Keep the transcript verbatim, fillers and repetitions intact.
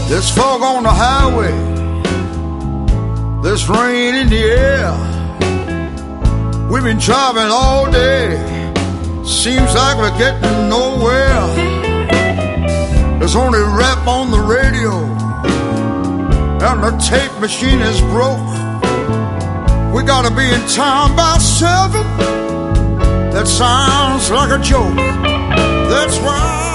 There's fog on the highway, there's rain in the air. We've been driving all day, seems like we're getting nowhere. There's only rap on the radio, and the tape machine is broke. We gotta be in town by seven. That sounds like a joke. That's why